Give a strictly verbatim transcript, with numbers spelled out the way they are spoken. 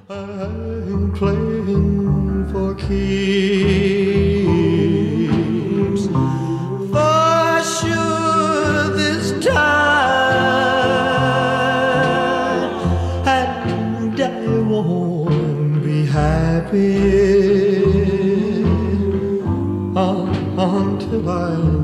I'm playing for keeps. For sure this time, and I won't be happy until I